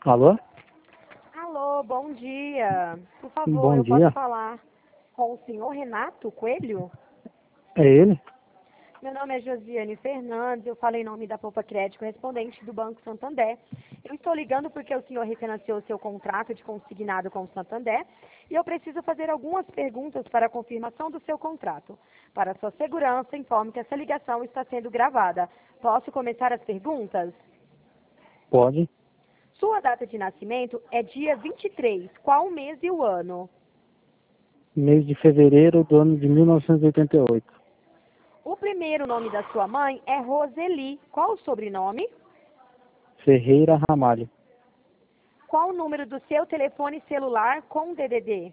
Alô? Alô, bom dia. Por favor, Bom eu dia. posso falar com o senhor Renato Coelho? É ele? Meu nome é Josiane Fernandes, eu falo em nome da Poupa Crédito, correspondente do Banco Santander. Eu estou ligando porque o senhor refinanciou seu contrato de consignado com o Santander e eu preciso fazer algumas perguntas para a confirmação do seu contrato. Para sua segurança, informe que essa ligação está sendo gravada. Posso começar as perguntas? Pode. Sua data de nascimento é dia 23. Qual o mês e o ano? Mês de fevereiro do ano de 1988. O primeiro nome da sua mãe é Roseli. Qual o sobrenome? Ferreira Ramalho. Qual o número do seu telefone celular com DDD?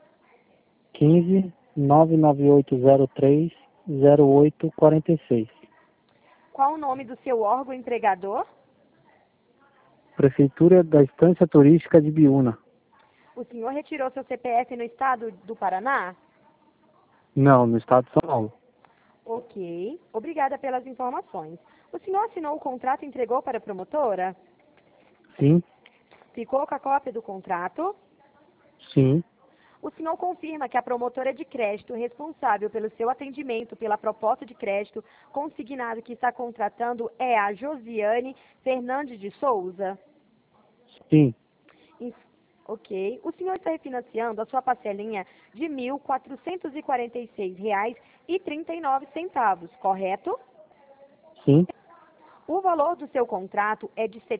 15 99803 0846. Qual o nome do seu órgão empregador? Prefeitura da Estância Turística de Biúna. O senhor retirou seu CPF no estado do Paraná? Não, no estado de São Paulo. Ok. Obrigada pelas informações. O senhor assinou o contrato e entregou para a promotora? Sim, Ficou com a cópia do contrato? sim, O senhor confirma que a promotora de crédito responsável pelo seu atendimento pela proposta de crédito consignado que está contratando é a Josiane Fernandes de Souza? sim, Em- Ok. O senhor está refinanciando a sua parcelinha de R$ 1.446,39, correto? sim, O valor do seu contrato é de R$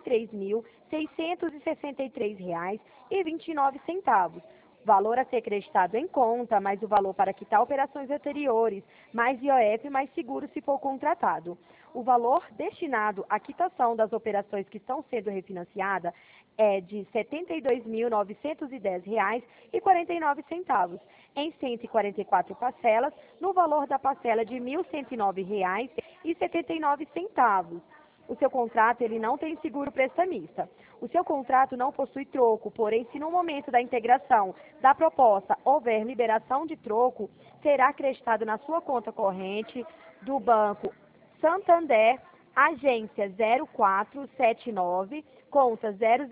73.663,29. Valor a ser acreditado em conta, mais o valor para quitar operações anteriores, mais IOF, mais seguro se for contratado. O valor destinado à quitação das operações que estão sendo refinanciadas é de R$ 72.910,49, em 144 parcelas, no valor da parcela de R$ 1.109,79. O seu contrato ele não tem seguro prestamista. O seu contrato não possui troco, porém, se no momento da integração da proposta houver liberação de troco, será acreditado na sua conta corrente do Banco Santander, agência 0479, conta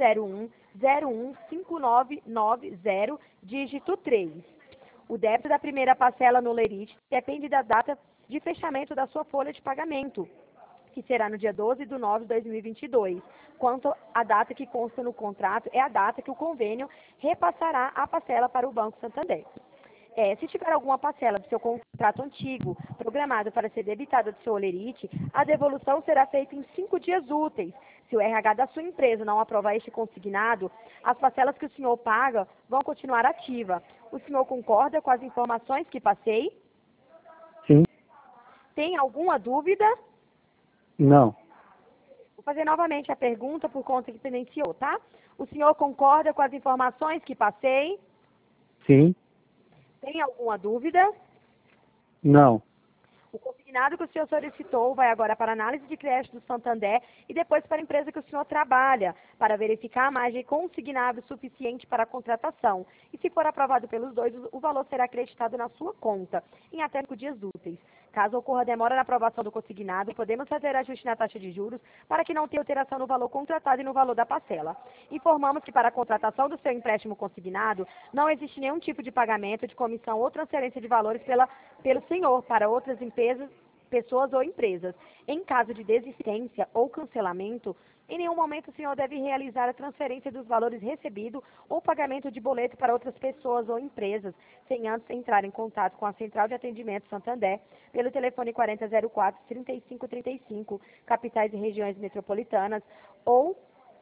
001-015990, dígito 3. O débito da primeira parcela no Lerite depende da data de fechamento da sua folha de pagamento, que será no dia 12 de nove de 2022. Quanto à data que consta no contrato, é a data que o convênio repassará a parcela para o Banco Santander. Se tiver alguma parcela do seu contrato antigo programado para ser debitada do seu Olerite, a devolução será feita em 5 dias úteis. Se o RH da sua empresa não aprovar este consignado, as parcelas que o senhor paga vão continuar ativas. O senhor concorda com as informações que passei? sim. Tem alguma dúvida? Não. Vou fazer novamente a pergunta por conta que pendenciou, tá? O senhor concorda com as informações que passei? Sim. Tem alguma dúvida? Não. O consignado que o senhor solicitou vai agora para a análise de crédito do Santander e depois para a empresa que o senhor trabalha, para verificar a margem consignado suficiente para a contratação. E se for aprovado pelos dois, o valor será acreditado na sua conta, em até 5 dias úteis. Caso ocorra demora na aprovação do consignado, podemos fazer ajuste na taxa de juros para que não tenha alteração no valor contratado e no valor da parcela. Informamos que para a contratação do seu empréstimo consignado, não existe nenhum tipo de pagamento de comissão ou transferência de valores pelo senhor para outras empresas, pessoas ou empresas. Em caso de desistência ou cancelamento, em nenhum momento o senhor deve realizar a transferência dos valores recebidos ou pagamento de boleto para outras pessoas ou empresas, sem antes entrar em contato com a Central de Atendimento Santander, pelo telefone 4004-3535, capitais e regiões metropolitanas, ou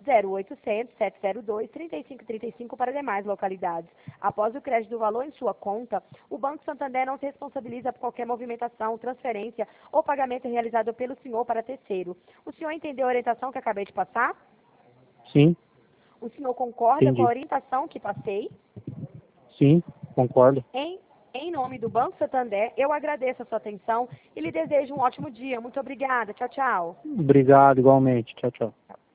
0800-702-3535 para demais localidades. Após o crédito do valor em sua conta, o Banco Santander não se responsabiliza por qualquer movimentação, transferência ou pagamento realizado pelo senhor para terceiro. O senhor entendeu a orientação que acabei de passar? Sim, O senhor concorda com a entendi. orientação que passei? Sim, concordo. Em nome do Banco Santander, eu agradeço a sua atenção e lhe desejo um ótimo dia. Muito obrigada. Tchau, tchau. Obrigado, igualmente. Tchau, tchau.